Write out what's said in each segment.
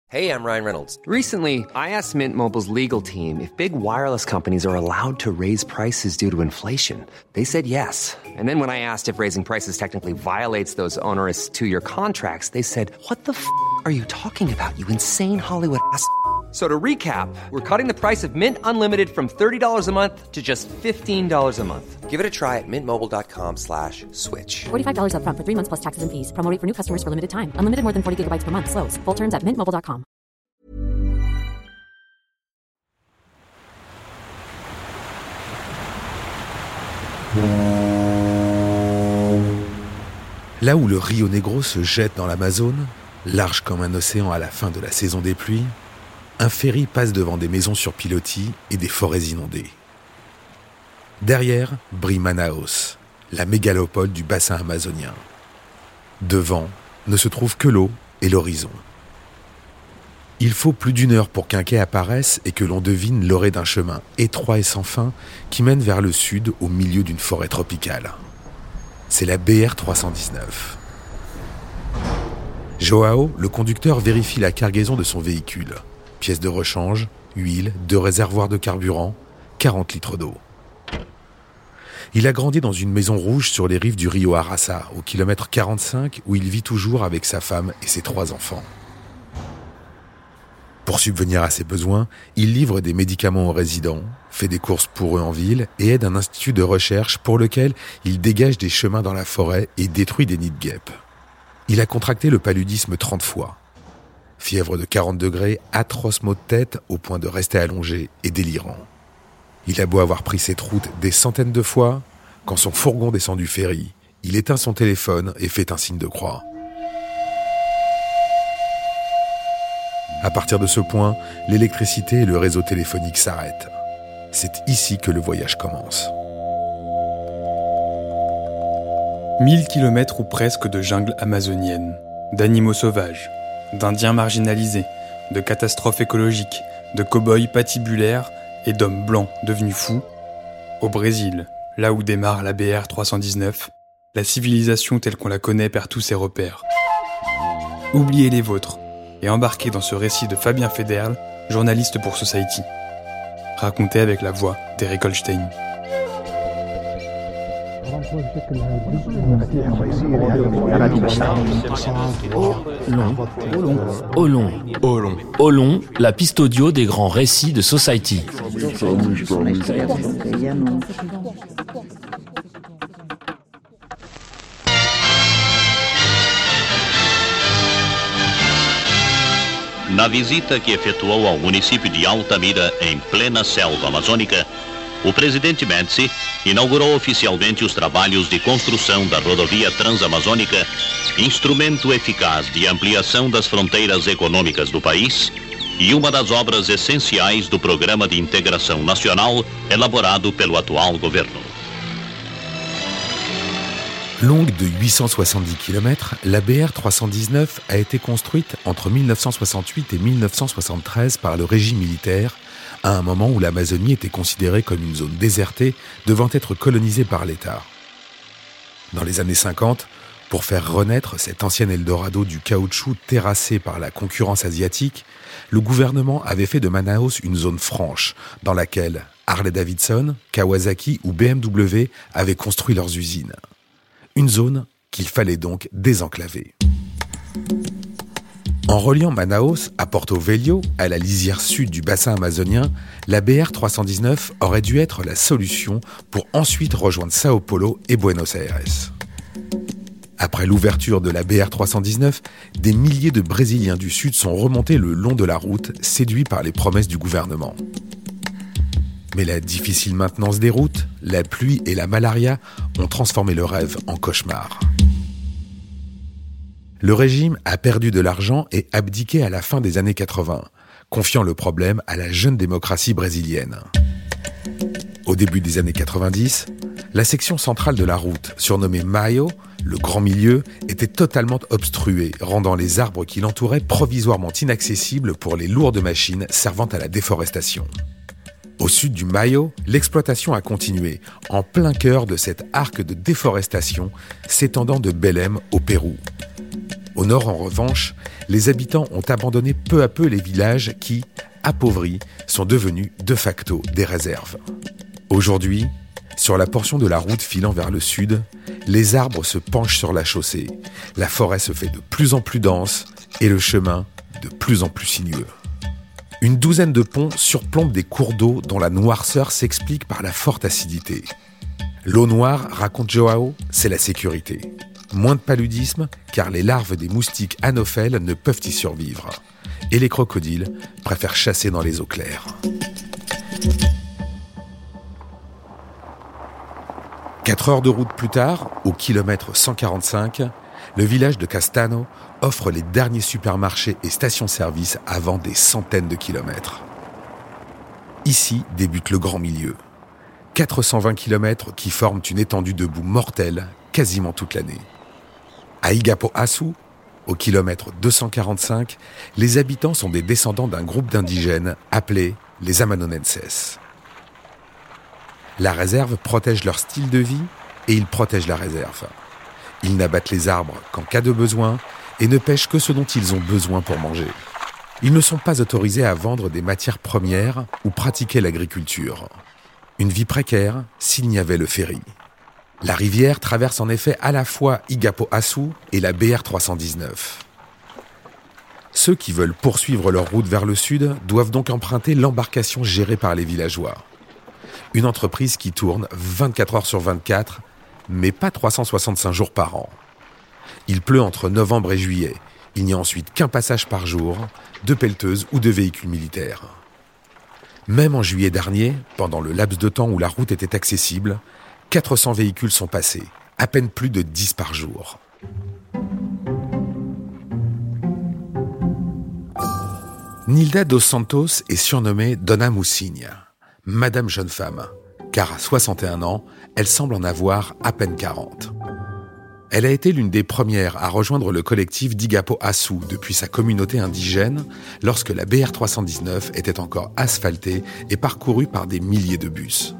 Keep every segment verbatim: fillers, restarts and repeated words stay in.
Hey, I'm Ryan Reynolds. Recently, I asked Mint Mobile's legal team if big wireless companies are allowed to raise prices due to inflation. They said yes. And then when I asked if raising prices technically violates those onerous two-year contracts, they said, what the f*** are you talking about, you insane Hollywood ass f- So to recap, we're cutting the price of Mint Unlimited from thirty dollars a month to just fifteen dollars a month. Give it a try at mintmobile.com slash switch. forty-five dollars up front for three months plus taxes and fees. Promo rate for new customers for limited time. Unlimited more than forty gigabytes per month. Slows full terms at mint mobile dot com. Là où le Rio Negro se jette dans l'Amazone, large comme un océan à la fin de la saison des pluies, un ferry passe devant des maisons sur pilotis et des forêts inondées. Derrière brille Manaus, la mégalopole du bassin amazonien. Devant ne se trouve que l'eau et l'horizon. Il faut plus d'une heure pour qu'un quai apparaisse et que l'on devine l'orée d'un chemin étroit et sans fin qui mène vers le sud au milieu d'une forêt tropicale. C'est la B R trois cent dix-neuf. Joao, le conducteur, vérifie la cargaison de son véhicule. Pièces de rechange, huile, deux réservoirs de carburant, quarante litres d'eau. Il a grandi dans une maison rouge sur les rives du Rio Araçá, au kilomètre quarante-cinq, où il vit toujours avec sa femme et ses trois enfants. Pour subvenir à ses besoins, il livre des médicaments aux résidents, fait des courses pour eux en ville et aide un institut de recherche pour lequel il dégage des chemins dans la forêt et détruit des nids de guêpes. Il a contracté le paludisme trente fois. Fièvre de quarante degrés, atroce maux de tête au point de rester allongé et délirant. Il a beau avoir pris cette route des centaines de fois, quand son fourgon descend du ferry, il éteint son téléphone et fait un signe de croix. À partir de ce point, l'électricité et le réseau téléphonique s'arrêtent. C'est ici que le voyage commence. Mille kilomètres ou presque de jungle amazonienne, d'animaux sauvages, d'Indiens marginalisés, de catastrophes écologiques, de cow-boys patibulaires et d'hommes blancs devenus fous. Au Brésil, là où démarre la B R trois cent dix-neuf, la civilisation telle qu'on la connaît perd tous ses repères. Oubliez les vôtres et embarquez dans ce récit de Fabien Federle, journaliste pour Society. Raconté avec la voix d'Eric Holstein. Olon, Olon, Olon, la piste audio des grands récits de Society. Na visita que efetuou ao município de Altamira, em plena selva amazônica, o presidente Médici inaugurou oficialmente os trabalhos de construção da rodovia transamazônica, instrumento eficaz de ampliação das fronteiras econômicas do país e uma das obras essenciais do Programa de Integração Nacional elaborado pelo atual governo. Longue de huit cent soixante-dix kilomètres, la B R trois cent dix-neuf a été construite entre dix-neuf cent soixante-huit et dix-neuf cent soixante-treize par le régime militaire, à un moment où l'Amazonie était considérée comme une zone désertée devant être colonisée par l'État. Dans les années cinquante, pour faire renaître cet ancien Eldorado du caoutchouc terrassé par la concurrence asiatique, le gouvernement avait fait de Manaus une zone franche, dans laquelle Harley-Davidson, Kawasaki ou B M W avaient construit leurs usines. Une zone qu'il fallait donc désenclaver. En reliant Manaus à Porto Velho, à la lisière sud du bassin amazonien, la B R trois cent dix-neuf aurait dû être la solution pour ensuite rejoindre Sao Paulo et Buenos Aires. Après l'ouverture de la B R trois cent dix-neuf, des milliers de Brésiliens du Sud sont remontés le long de la route, séduits par les promesses du gouvernement. Mais la difficile maintenance des routes, la pluie et la malaria ont transformé le rêve en cauchemar. Le régime a perdu de l'argent et abdiqué à la fin des années quatre-vingts, confiant le problème à la jeune démocratie brésilienne. Au début des années quatre-vingt-dix, la section centrale de la route, surnommée Maio, le grand milieu, était totalement obstruée, rendant les arbres qui l'entouraient provisoirement inaccessibles pour les lourdes machines servant à la déforestation. Au sud du Maio, l'exploitation a continué, en plein cœur de cet arc de déforestation s'étendant de Belém au Pérou. Au nord, en revanche, les habitants ont abandonné peu à peu les villages qui, appauvris, sont devenus de facto des réserves. Aujourd'hui, sur la portion de la route filant vers le sud, les arbres se penchent sur la chaussée, la forêt se fait de plus en plus dense et le chemin de plus en plus sinueux. Une douzaine de ponts surplombent des cours d'eau dont la noirceur s'explique par la forte acidité. L'eau noire, raconte Joao, c'est la sécurité. Moins de paludisme, car les larves des moustiques anophèles ne peuvent y survivre. Et les crocodiles préfèrent chasser dans les eaux claires. Quatre heures de route plus tard, au kilomètre cent quarante-cinq, le village de Castano offre les derniers supermarchés et stations-service avant des centaines de kilomètres. Ici débute le grand milieu. quatre cent vingt kilomètres qui forment une étendue de boue mortelle quasiment toute l'année. À Igapoaçu, au kilomètre deux cent quarante-cinq, les habitants sont des descendants d'un groupe d'indigènes appelés les Amanonenses. La réserve protège leur style de vie et ils protègent la réserve. Ils n'abattent les arbres qu'en cas de besoin et ne pêchent que ce dont ils ont besoin pour manger. Ils ne sont pas autorisés à vendre des matières premières ou pratiquer l'agriculture. Une vie précaire s'il n'y avait le ferry. La rivière traverse en effet à la fois Igapoaçu et la B R trois cent dix-neuf. Ceux qui veulent poursuivre leur route vers le sud doivent donc emprunter l'embarcation gérée par les villageois. Une entreprise qui tourne vingt-quatre heures sur vingt-quatre, mais pas trois cent soixante-cinq jours par an. Il pleut entre novembre et juillet. Il n'y a ensuite qu'un passage par jour, de pelleteuses ou de véhicules militaires. Même en juillet dernier, pendant le laps de temps où la route était accessible, quatre cents véhicules sont passés, à peine plus de dix par jour. Nilda dos Santos est surnommée Dona Mocinha, Madame Jeune Femme, car à soixante et un ans, elle semble en avoir à peine quarante. Elle a été l'une des premières à rejoindre le collectif d'Igapoaçu depuis sa communauté indigène lorsque la B R trois cent dix-neuf était encore asphaltée et parcourue par des milliers de bus.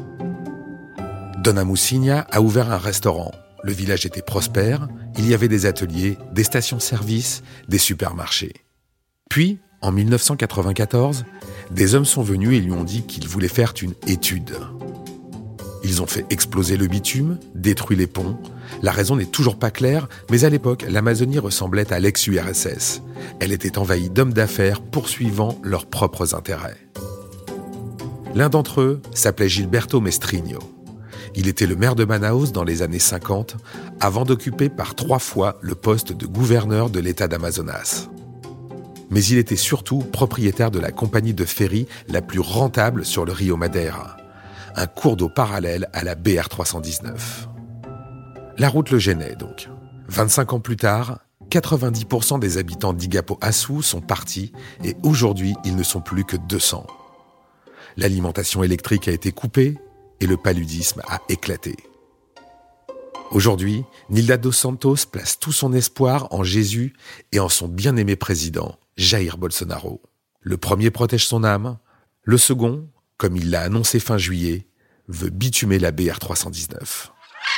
Dona Mocinha a ouvert un restaurant. Le village était prospère, il y avait des ateliers, des stations-service, des supermarchés. Puis, en dix-neuf cent quatre-vingt-quatorze, des hommes sont venus et lui ont dit qu'ils voulaient faire une étude. Ils ont fait exploser le bitume, détruit les ponts. La raison n'est toujours pas claire, mais à l'époque, l'Amazonie ressemblait à l'ex-U R S S. Elle était envahie d'hommes d'affaires poursuivant leurs propres intérêts. L'un d'entre eux s'appelait Gilberto Mestrinho. Il était le maire de Manaus dans les années cinquante, avant d'occuper par trois fois le poste de gouverneur de l'État d'Amazonas. Mais il était surtout propriétaire de la compagnie de ferry la plus rentable sur le Rio Madeira, un cours d'eau parallèle à la B R trois cent dix-neuf. La route le gênait donc. vingt-cinq ans plus tard, quatre-vingt-dix pour cent des habitants d'Igapoaçu sont partis et aujourd'hui, ils ne sont plus que deux cents. L'alimentation électrique a été coupée et le paludisme a éclaté. Aujourd'hui, Nilda dos Santos place tout son espoir en Jésus et en son bien-aimé président, Jair Bolsonaro. Le premier protège son âme, le second, comme il l'a annoncé fin juillet, veut bitumer la B R trois cent dix-neuf.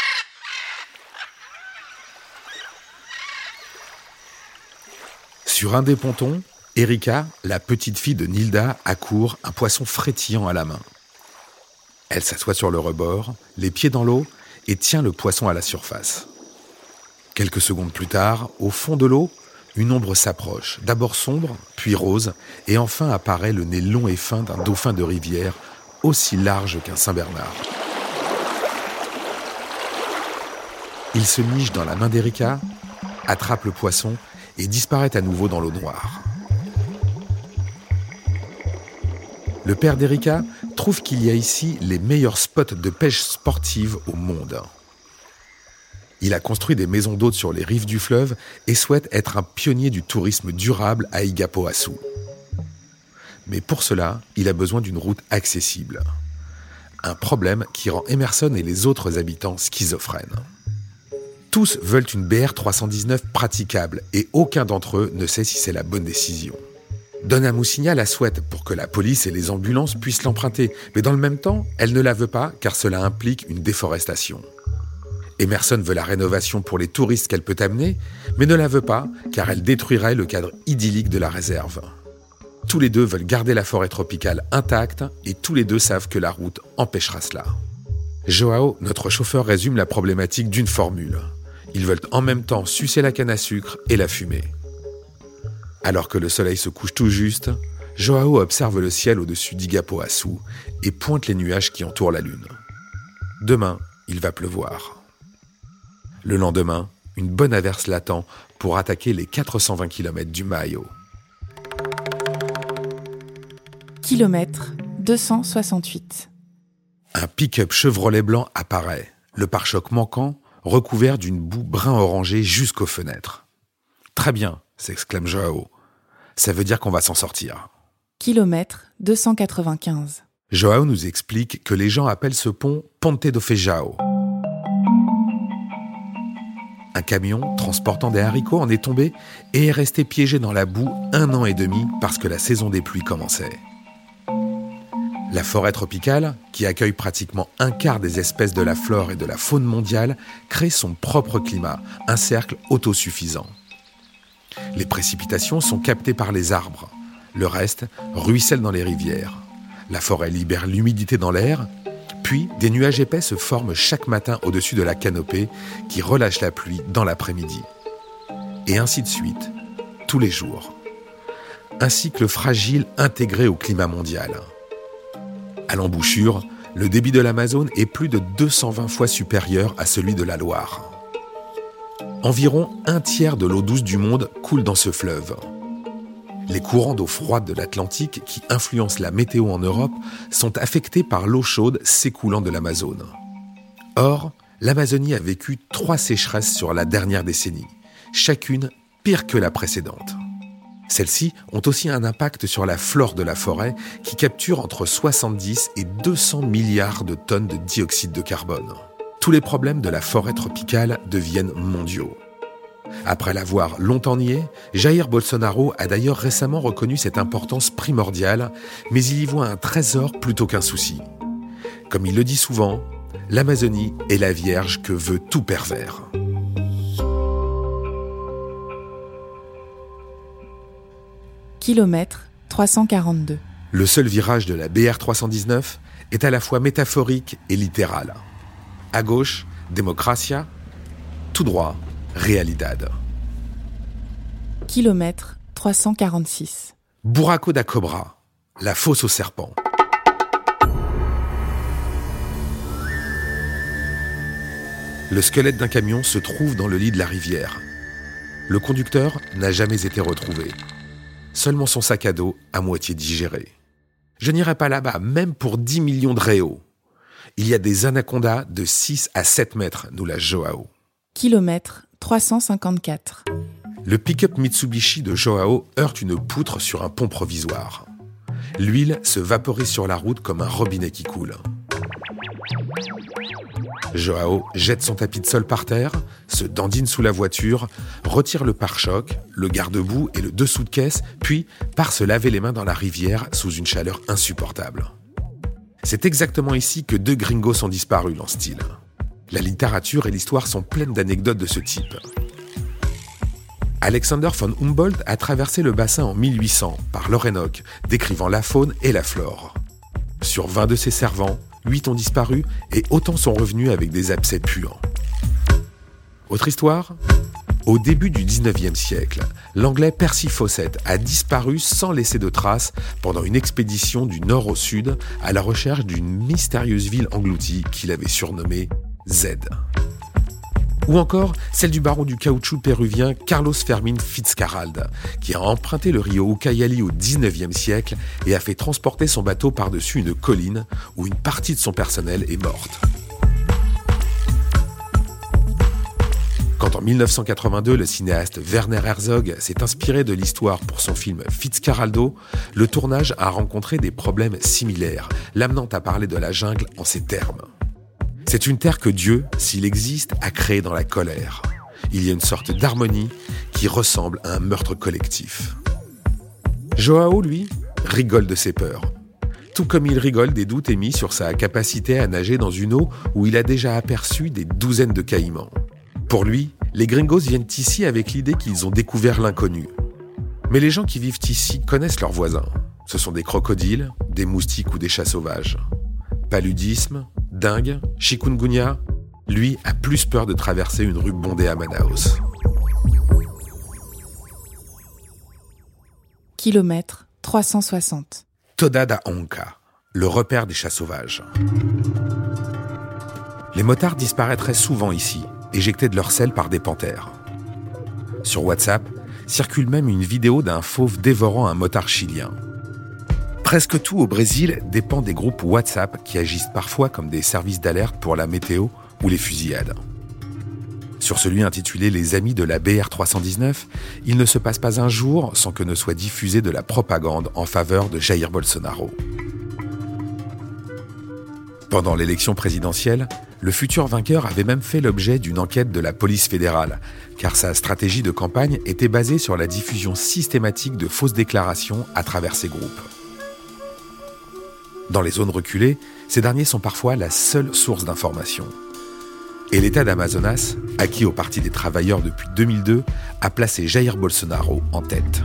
Sur un des pontons, Erika, la petite fille de Nilda, accourt, un poisson frétillant à la main. Elle s'assoit sur le rebord, les pieds dans l'eau, et tient le poisson à la surface. Quelques secondes plus tard, au fond de l'eau, une ombre s'approche, d'abord sombre, puis rose, et enfin apparaît le nez long et fin d'un dauphin de rivière, aussi large qu'un Saint-Bernard. Il se niche dans la main d'Erika, attrape le poisson et disparaît à nouveau dans l'eau noire. Le père d'Erika trouve qu'il y a ici les meilleurs spots de pêche sportive au monde. Il a construit des maisons d'hôtes sur les rives du fleuve et souhaite être un pionnier du tourisme durable à Igapoaçu. Mais pour cela, il a besoin d'une route accessible. Un problème qui rend Emerson et les autres habitants schizophrènes. Tous veulent une B R trois cent dix-neuf praticable et aucun d'entre eux ne sait si c'est la bonne décision. Dona Mocinha la souhaite pour que la police et les ambulances puissent l'emprunter, mais dans le même temps, elle ne la veut pas car cela implique une déforestation. Emerson veut la rénovation pour les touristes qu'elle peut amener, mais ne la veut pas car elle détruirait le cadre idyllique de la réserve. Tous les deux veulent garder la forêt tropicale intacte et tous les deux savent que la route empêchera cela. Joao, notre chauffeur, résume la problématique d'une formule. Ils veulent en même temps sucer la canne à sucre et la fumer. Alors que le soleil se couche tout juste, Joao observe le ciel au-dessus d'Igapoaçu et pointe les nuages qui entourent la lune. Demain, il va pleuvoir. Le lendemain, une bonne averse l'attend pour attaquer les quatre cent vingt kilomètres du Maio. Kilomètre deux cent soixante-huit. Un pick-up Chevrolet blanc apparaît, le pare-choc manquant, recouvert d'une boue brun-orangé jusqu'aux fenêtres. « Très bien !» s'exclame Joao. « Ça veut dire qu'on va s'en sortir. » Kilomètre deux cent quatre-vingt-quinze. Joao nous explique que les gens appellent ce pont Ponte do Feijão. Un camion transportant des haricots en est tombé et est resté piégé dans la boue un an et demi parce que la saison des pluies commençait. La forêt tropicale, qui accueille pratiquement un quart des espèces de la flore et de la faune mondiale, crée son propre climat, un cercle autosuffisant. Les précipitations sont captées par les arbres. Le reste ruisselle dans les rivières. La forêt libère l'humidité dans l'air, puis des nuages épais se forment chaque matin au-dessus de la canopée qui relâche la pluie dans l'après-midi. Et ainsi de suite, tous les jours. Un cycle fragile intégré au climat mondial. À l'embouchure, le débit de l'Amazone est plus de deux cent vingt fois supérieur à celui de la Loire. Environ un tiers de l'eau douce du monde coule dans ce fleuve. Les courants d'eau froide de l'Atlantique qui influencent la météo en Europe sont affectés par l'eau chaude s'écoulant de l'Amazone. Or, l'Amazonie a vécu trois sécheresses sur la dernière décennie, chacune pire que la précédente. Celles-ci ont aussi un impact sur la flore de la forêt qui capture entre soixante-dix et deux cents milliards de tonnes de dioxyde de carbone. Tous les problèmes de la forêt tropicale deviennent mondiaux. Après l'avoir longtemps nié, Jair Bolsonaro a d'ailleurs récemment reconnu cette importance primordiale, mais il y voit un trésor plutôt qu'un souci. Comme il le dit souvent, l'Amazonie est la vierge que veut tout pervers. Kilomètre trois cent quarante-deux. Le seul virage de la B R trois cent dix-neuf est à la fois métaphorique et littéral. À gauche, Democracia, tout droit, Realidad. Kilomètre trois cent quarante-six. Buraco da Cobra, la fosse aux serpents. Le squelette d'un camion se trouve dans le lit de la rivière. Le conducteur n'a jamais été retrouvé. Seulement son sac à dos à moitié digéré. Je n'irai pas là-bas, même pour dix millions de réaux. Il y a des anacondas de six à sept mètres, nous lâche Joao. Kilomètre trois cent cinquante-quatre. Le pick-up Mitsubishi de Joao heurte une poutre sur un pont provisoire. L'huile se vaporise sur la route comme un robinet qui coule. Joao jette son tapis de sol par terre, se dandine sous la voiture, retire le pare-choc, le garde-boue et le dessous de caisse, puis part se laver les mains dans la rivière sous une chaleur insupportable. C'est exactement ici que deux gringos sont disparus, lance-t-il. La littérature et l'histoire sont pleines d'anecdotes de ce type. Alexander von Humboldt a traversé le bassin en mille huit cents par l'Orénoque, décrivant la faune et la flore. Sur vingt de ses servants, huit ont disparu et autant sont revenus avec des abcès puants. Autre histoire ? Au début du dix-neuvième siècle, l'anglais Percy Fawcett a disparu sans laisser de traces pendant une expédition du nord au sud à la recherche d'une mystérieuse ville engloutie qu'il avait surnommée Z. Ou encore celle du baron du caoutchouc péruvien Carlos Fermín Fitzcarrald, qui a emprunté le rio Ucayali au dix-neuvième siècle et a fait transporter son bateau par-dessus une colline où une partie de son personnel est morte. Quand en dix-neuf cent quatre-vingt-deux, le cinéaste Werner Herzog s'est inspiré de l'histoire pour son film Fitzcarraldo, le tournage a rencontré des problèmes similaires, l'amenant à parler de la jungle en ces termes. C'est une terre que Dieu, s'il existe, a créée dans la colère. Il y a une sorte d'harmonie qui ressemble à un meurtre collectif. Joao, lui, rigole de ses peurs. tout comme il rigole des doutes émis sur sa capacité à nager dans une eau où il a déjà aperçu des douzaines de caïmans. Pour lui, les gringos viennent ici avec l'idée qu'ils ont découvert l'inconnu. Mais les gens qui vivent ici connaissent leurs voisins. Ce sont des crocodiles, des moustiques ou des chats sauvages. Paludisme, dengue, chikungunya, lui a plus peur de traverser une rue bondée à Manaus. Kilomètre trois cent soixante. Toda da Onca, le repère des chats sauvages. Les motards disparaîtraient souvent ici, éjectés de leur selle par des panthères. Sur WhatsApp, circule même une vidéo d'un fauve dévorant un motard chilien. Presque tout au Brésil dépend des groupes WhatsApp qui agissent parfois comme des services d'alerte pour la météo ou les fusillades. Sur celui intitulé « Les amis de la B R trois cent dix-neuf », il ne se passe pas un jour sans que ne soit diffusée de la propagande en faveur de Jair Bolsonaro. Pendant l'élection présidentielle, le futur vainqueur avait même fait l'objet d'une enquête de la police fédérale, car sa stratégie de campagne était basée sur la diffusion systématique de fausses déclarations à travers ses groupes. Dans les zones reculées, ces derniers sont parfois la seule source d'information. Et l'État d'Amazonas, acquis au Parti des travailleurs depuis deux mille deux, a placé Jair Bolsonaro en tête.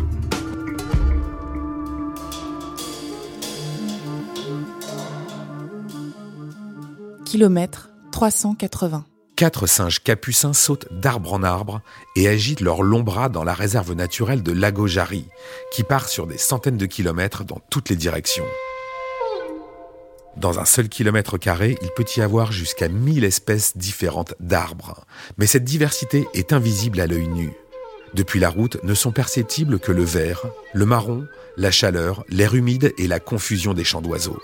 Kilomètre trois cent quatre-vingts. Quatre singes capucins sautent d'arbre en arbre et agitent leurs longs bras dans la réserve naturelle de Lago Jari, qui part sur des centaines de kilomètres dans toutes les directions. Dans un seul kilomètre carré, il peut y avoir jusqu'à mille espèces différentes d'arbres. Mais cette diversité est invisible à l'œil nu. Depuis la route, ne sont perceptibles que le vert, le marron, la chaleur, l'air humide et la confusion des chants d'oiseaux.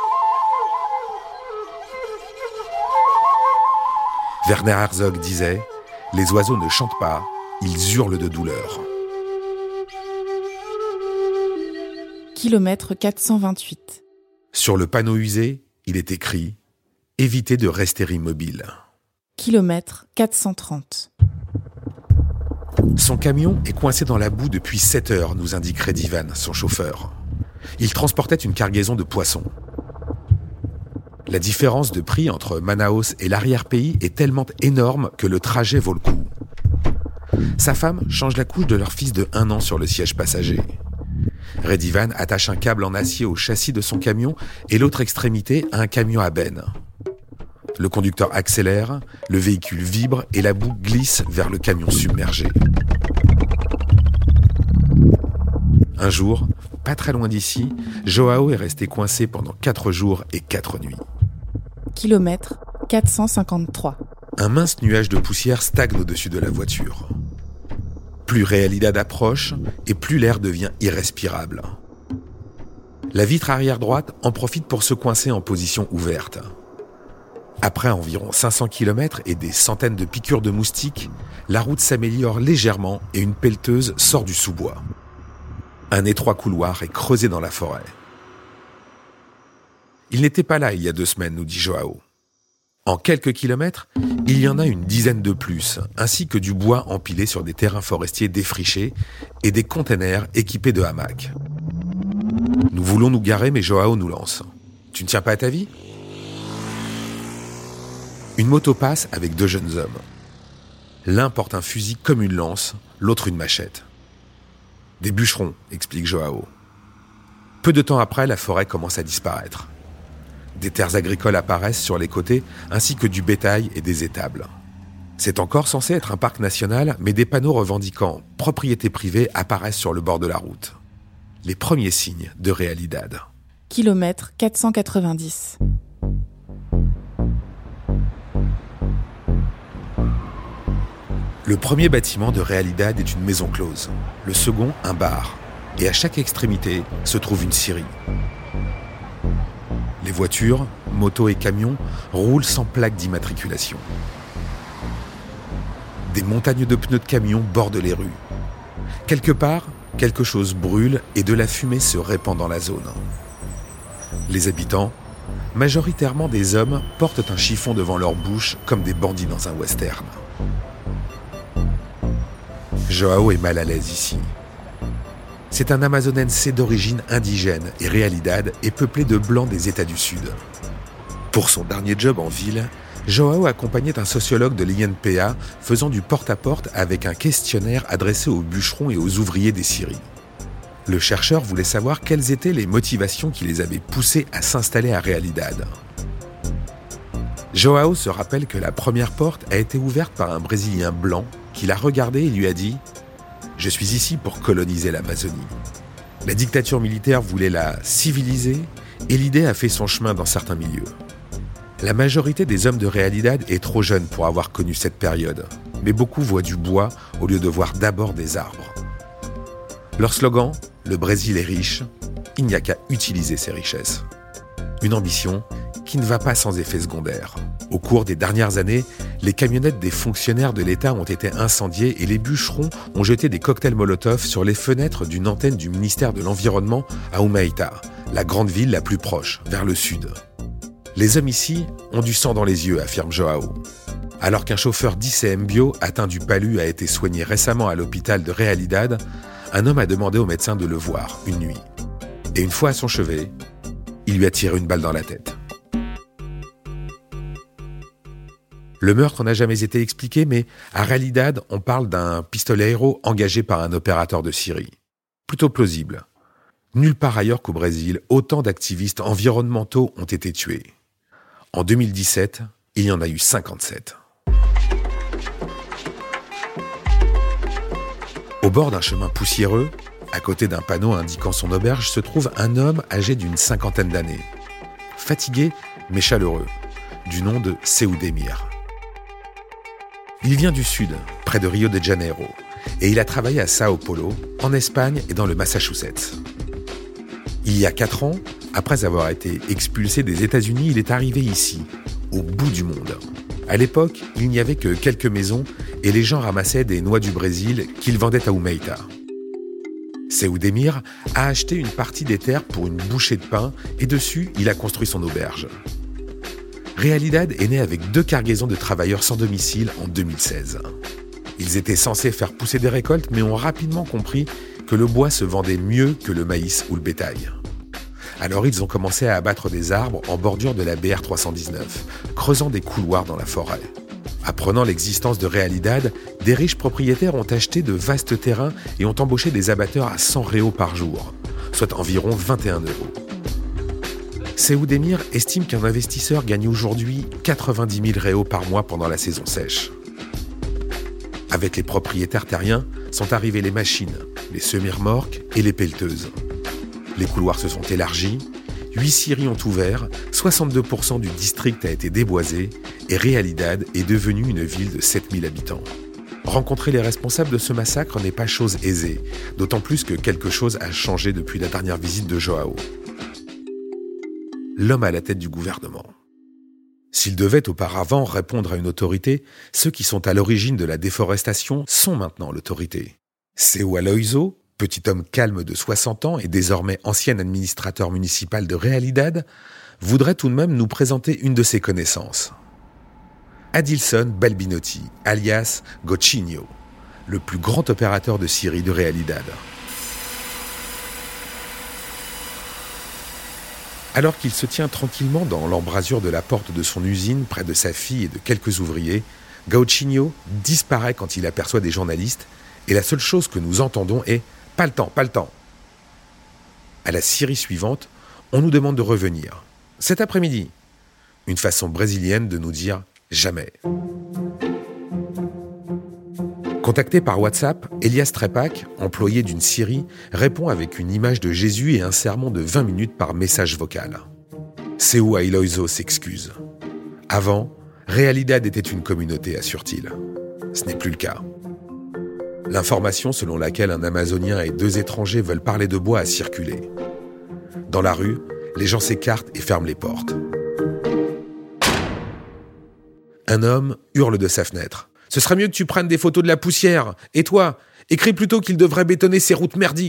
Werner Herzog disait « Les oiseaux ne chantent pas, ils hurlent de douleur. » Kilomètre quatre cent vingt-huit. Sur le panneau usé, il est écrit « Évitez de rester immobile ». Kilomètre quatre cent trente. Son camion est coincé dans la boue depuis sept heures, nous indique Redivan, son chauffeur. Il transportait une cargaison de poissons. La différence de prix entre Manaus et l'arrière-pays est tellement énorme que le trajet vaut le coup. Sa femme change la couche de leur fils de un an sur le siège passager. Redivan attache un câble en acier au châssis de son camion et l'autre extrémité à un camion à benne. Le conducteur accélère, le véhicule vibre et la boue glisse vers le camion submergé. Un jour, pas très loin d'ici, Joao est resté coincé pendant quatre jours et quatre nuits. Kilomètre quatre cent cinquante-trois. Un mince nuage de poussière stagne au-dessus de la voiture. Plus Realidad approche et plus l'air devient irrespirable. La vitre arrière droite en profite pour se coincer en position ouverte. Après environ cinq cents kilomètres et des centaines de piqûres de moustiques, la route s'améliore légèrement et une pelleteuse sort du sous-bois. Un étroit couloir est creusé dans la forêt. Il n'était pas là il y a deux semaines, nous dit Joao. En quelques kilomètres, il y en a une dizaine de plus, ainsi que du bois empilé sur des terrains forestiers défrichés et des containers équipés de hamacs. Nous voulons nous garer, mais Joao nous lance. « Tu ne tiens pas à ta vie ?» Une moto passe avec deux jeunes hommes. L'un porte un fusil comme une lance, l'autre une machette. « Des bûcherons », explique Joao. Peu de temps après, la forêt commence à disparaître. Des terres agricoles apparaissent sur les côtés, ainsi que du bétail et des étables. C'est encore censé être un parc national, mais des panneaux revendiquant « propriété privée » apparaissent sur le bord de la route. Les premiers signes de Realidad. Kilomètre quatre cent quatre-vingt-dix. Le premier bâtiment de Realidad est une maison close, le second un bar, et à chaque extrémité se trouve une scierie. Les voitures, motos et camions roulent sans plaque d'immatriculation. Des montagnes de pneus de camions bordent les rues. Quelque part, quelque chose brûle et de la fumée se répand dans la zone. Les habitants, majoritairement des hommes, portent un chiffon devant leur bouche comme des bandits dans un western. Joao est mal à l'aise ici. C'est un amazonense d'origine indigène et Realidad est peuplé de blancs des États du Sud. Pour son dernier job en ville, Joao accompagnait un sociologue de l'I N P A faisant du porte-à-porte avec un questionnaire adressé aux bûcherons et aux ouvriers des scieries. Le chercheur voulait savoir quelles étaient les motivations qui les avaient poussés à s'installer à Realidad. Joao se rappelle que la première porte a été ouverte par un Brésilien blanc qui l'a regardé et lui a dit « Je suis ici pour coloniser l'Amazonie ». La dictature militaire voulait la civiliser et l'idée a fait son chemin dans certains milieux. La majorité des hommes de Realidad est trop jeune pour avoir connu cette période, mais beaucoup voient du bois au lieu de voir d'abord des arbres. Leur slogan, le Brésil est riche, il n'y a qu'à utiliser ses richesses. Une ambition qui ne va pas sans effet secondaire. Au cours des dernières années, les camionnettes des fonctionnaires de l'État ont été incendiées et les bûcherons ont jeté des cocktails Molotov sur les fenêtres d'une antenne du ministère de l'Environnement à Humaitá, la grande ville la plus proche, vers le sud. Les hommes ici ont du sang dans les yeux, affirme Joao. Alors qu'un chauffeur d'I C M Bio atteint du palu a été soigné récemment à l'hôpital de Realidad, un homme a demandé au médecin de le voir une nuit. Et une fois à son chevet, il lui a tiré une balle dans la tête. Le meurtre n'a jamais été expliqué, mais à Realidad, on parle d'un pistolero engagé par un opérateur de Syrie. Plutôt plausible. Nulle part ailleurs qu'au Brésil, autant d'activistes environnementaux ont été tués. En deux mille dix-sept, il y en a eu cinquante-sept. Au bord d'un chemin poussiéreux, à côté d'un panneau indiquant son auberge, se trouve un homme âgé d'une cinquantaine d'années. Fatigué, mais chaleureux, du nom de Seudemir. Il vient du sud, près de Rio de Janeiro, et il a travaillé à Sao Paulo, en Espagne et dans le Massachusetts. Il y a quatre ans, après avoir été expulsé des États-Unis, il est arrivé ici, au bout du monde. À l'époque, il n'y avait que quelques maisons et les gens ramassaient des noix du Brésil qu'ils vendaient à Humaitá. Seudemir a acheté une partie des terres pour une bouchée de pain et dessus, il a construit son auberge. Realidad est né avec deux cargaisons de travailleurs sans domicile en deux mille seize. Ils étaient censés faire pousser des récoltes, mais ont rapidement compris que le bois se vendait mieux que le maïs ou le bétail. Alors ils ont commencé à abattre des arbres en bordure de la B R trois cent dix-neuf, creusant des couloirs dans la forêt. Apprenant l'existence de Realidad, des riches propriétaires ont acheté de vastes terrains et ont embauché des abatteurs à cent réaux par jour, soit environ vingt et un euros. Seudemir estime qu'un investisseur gagne aujourd'hui quatre-vingt-dix mille réaux par mois pendant la saison sèche. Avec les propriétaires terriens sont arrivées les machines, les semi-remorques et les pelleteuses. Les couloirs se sont élargis, huit scieries ont ouvert, soixante-deux pour cent du district a été déboisé et Realidad est devenue une ville de sept mille habitants. Rencontrer les responsables de ce massacre n'est pas chose aisée, d'autant plus que quelque chose a changé depuis la dernière visite de Joao. L'homme à la tête du gouvernement. S'il devait auparavant répondre à une autorité, ceux qui sont à l'origine de la déforestation sont maintenant l'autorité. Seu Aloysio, petit homme calme de soixante ans et désormais ancien administrateur municipal de Realidad, voudrait tout de même nous présenter une de ses connaissances. Adilson Balbinotti, alias Gochinho, le plus grand opérateur de scierie de Realidad. Alors qu'il se tient tranquillement dans l'embrasure de la porte de son usine, près de sa fille et de quelques ouvriers, Gochinho disparaît quand il aperçoit des journalistes et la seule chose que nous entendons est « Pas le temps, pas le temps ». À la scierie suivante, on nous demande de revenir. Cet après-midi, une façon brésilienne de nous dire « jamais ». Contacté par WhatsApp, Elias Trepak, employé d'une scierie, répond avec une image de Jésus et un sermon de vingt minutes par message vocal. Seu Aloysio s'excuse. Avant, Realidad était une communauté, assure-t-il. Ce n'est plus le cas. L'information selon laquelle un Amazonien et deux étrangers veulent parler de bois a circulé. Dans la rue, les gens s'écartent et ferment les portes. Un homme hurle de sa fenêtre. « Ce serait mieux que tu prennes des photos de la poussière. Et toi, écris plutôt qu'il devrait bétonner ces routes merdiques. »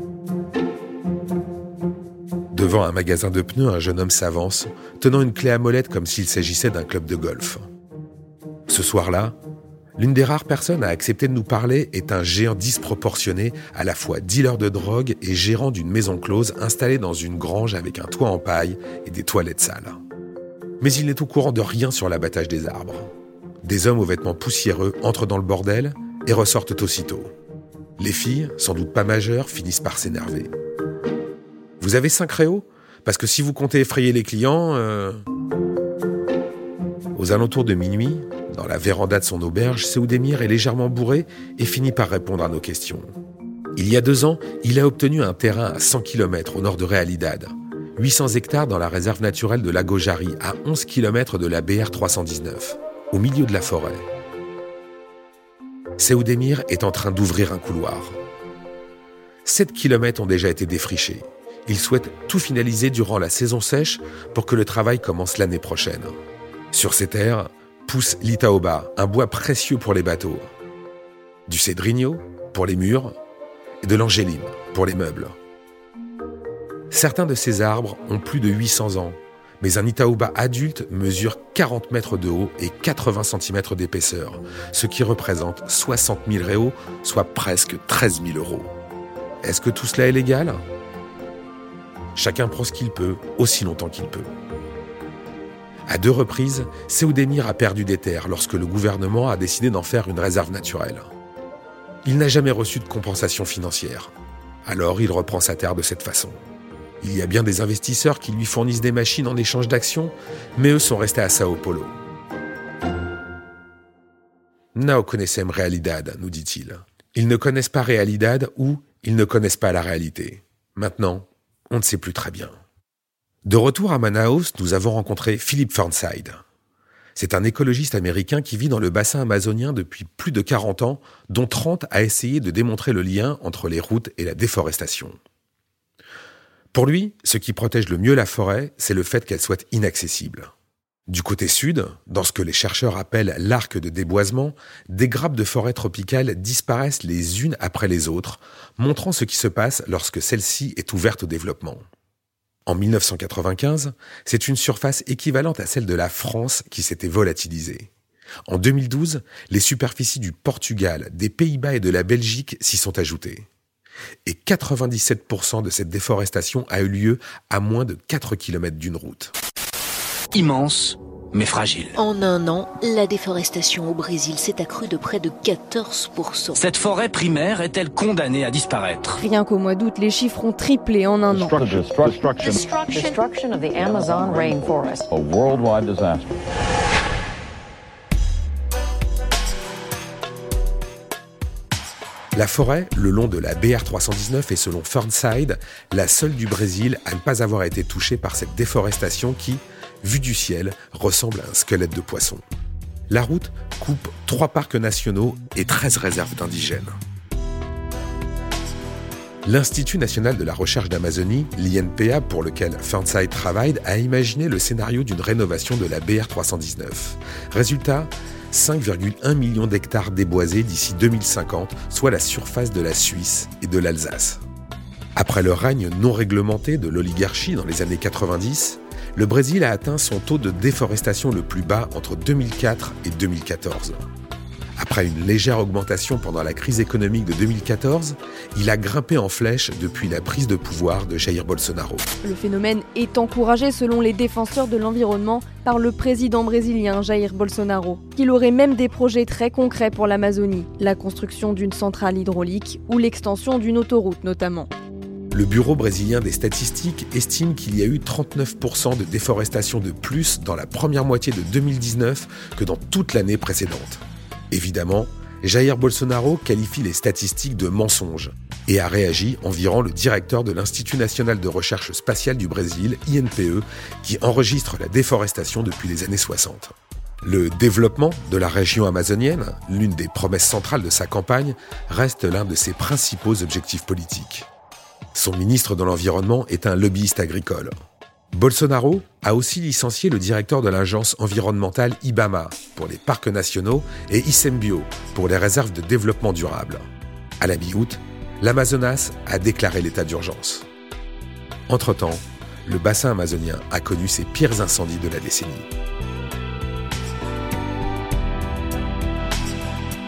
Devant un magasin de pneus, un jeune homme s'avance, tenant une clé à molette comme s'il s'agissait d'un club de golf. Ce soir-là, L'une des rares personnes à accepter de nous parler est un géant disproportionné, à la fois dealer de drogue et gérant d'une maison close installée dans une grange avec un toit en paille et des toilettes sales. Mais il n'est au courant de rien sur l'abattage des arbres. Des hommes aux vêtements poussiéreux entrent dans le bordel et ressortent aussitôt. Les filles, sans doute pas majeures, finissent par s'énerver. « Vous avez cinq réaux ? Parce que si vous comptez effrayer les clients... Euh... » Aux alentours de minuit, dans la véranda de son auberge, Seoudemir est légèrement bourré et finit par répondre à nos questions. Il y a deux ans, il a obtenu un terrain à cent kilomètres au nord de Realidad, huit cents hectares dans la réserve naturelle de Lago Jari, à onze kilomètres de la B R trois cent dix-neuf, au milieu de la forêt. Seoudemir est en train d'ouvrir un couloir. sept kilomètres ont déjà été défrichés. Il souhaite tout finaliser durant la saison sèche pour que le travail commence l'année prochaine. Sur ces terres pousse l'Itaoba, un bois précieux pour les bateaux, du cédrigno pour les murs et de l'angélime pour les meubles. Certains de ces arbres ont plus de huit cents ans, mais un Itaoba adulte mesure quarante mètres de haut et quatre-vingts centimètres d'épaisseur, ce qui représente soixante mille réaux, soit presque treize mille euros. Est-ce que tout cela est légal ? Chacun prend ce qu'il peut, aussi longtemps qu'il peut. À deux reprises, Seoudemir a perdu des terres lorsque le gouvernement a décidé d'en faire une réserve naturelle. Il n'a jamais reçu de compensation financière. Alors il reprend sa terre de cette façon. Il y a bien des investisseurs qui lui fournissent des machines en échange d'actions, mais eux sont restés à Sao Paulo. « Não conhecem realidad », nous dit-il. Ils ne connaissent pas Realidad ou ils ne connaissent pas la réalité. Maintenant, on ne sait plus très bien. De retour à Manaus, nous avons rencontré Philip Fernside. C'est un écologiste américain qui vit dans le bassin amazonien depuis plus de quarante ans, dont trente a essayé de démontrer le lien entre les routes et la déforestation. Pour lui, ce qui protège le mieux la forêt, c'est le fait qu'elle soit inaccessible. Du côté sud, dans ce que les chercheurs appellent l'arc de déboisement, des grappes de forêt tropicale disparaissent les unes après les autres, montrant ce qui se passe lorsque celle-ci est ouverte au développement. En dix-neuf cent quatre-vingt-quinze, c'est une surface équivalente à celle de la France qui s'était volatilisée. En deux mille douze, les superficies du Portugal, des Pays-Bas et de la Belgique s'y sont ajoutées. Et quatre-vingt-dix-sept pour cent de cette déforestation a eu lieu à moins de quatre kilomètres d'une route. Immense, mais fragile. En un an, la déforestation au Brésil s'est accrue de près de quatorze pour cent. Cette forêt primaire est-elle condamnée à disparaître ? Rien qu'au mois d'août, les chiffres ont triplé en un an. Destruction. Destruction of the Amazon rainforest. A worldwide disaster. La forêt, le long de la B R trois cent dix-neuf, est selon Fernside la seule du Brésil à ne pas avoir été touchée par cette déforestation qui, vue du ciel, ressemble à un squelette de poisson. La route coupe trois parcs nationaux et treize réserves d'indigènes. L'Institut national de la recherche d'Amazonie, l'I N P A, pour lequel Fernside travaille, a imaginé le scénario d'une rénovation de la B R trois cent dix-neuf. Résultat, cinq virgule un millions d'hectares déboisés d'ici deux mille cinquante, soit la surface de la Suisse et de l'Alsace. Après le règne non réglementé de l'oligarchie dans les années quatre-vingt-dix, le Brésil a atteint son taux de déforestation le plus bas entre deux mille quatre et deux mille quatorze. Après une légère augmentation pendant la crise économique de deux mille quatorze, il a grimpé en flèche depuis la prise de pouvoir de Jair Bolsonaro. Le phénomène est encouragé selon les défenseurs de l'environnement par le président brésilien Jair Bolsonaro, qu'il aurait même des projets très concrets pour l'Amazonie, la construction d'une centrale hydraulique ou l'extension d'une autoroute notamment. Le Bureau brésilien des statistiques estime qu'il y a eu trente-neuf pour cent de déforestation de plus dans la première moitié de deux mille dix-neuf que dans toute l'année précédente. Évidemment, Jair Bolsonaro qualifie les statistiques de mensonges et a réagi en virant le directeur de l'Institut national de recherche spatiale du Brésil, I N P E, qui enregistre la déforestation depuis les années soixante. Le développement de la région amazonienne, l'une des promesses centrales de sa campagne, reste l'un de ses principaux objectifs politiques. Son ministre de l'Environnement est un lobbyiste agricole. Bolsonaro a aussi licencié le directeur de l'agence environnementale IBAMA pour les parcs nationaux et ICEMBio pour les réserves de développement durable. À la mi-août, l'Amazonas a déclaré l'état d'urgence. Entre-temps, le bassin amazonien a connu ses pires incendies de la décennie.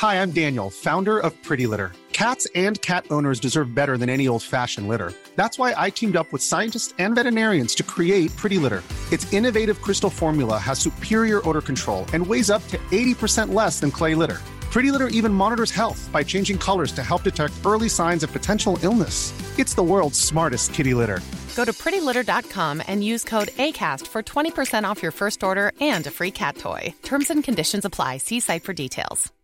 Hi, I'm Daniel, founder of Pretty Litter. Cats and cat owners deserve better than any old-fashioned litter. That's why I teamed up with scientists and veterinarians to create Pretty Litter. Its innovative crystal formula has superior odor control and weighs up to eighty percent less than clay litter. Pretty Litter even monitors health by changing colors to help detect early signs of potential illness. It's the world's smartest kitty litter. Go to pretty litter dot com and use code ACAST for twenty percent off your first order and a free cat toy. Terms and conditions apply. See site for details.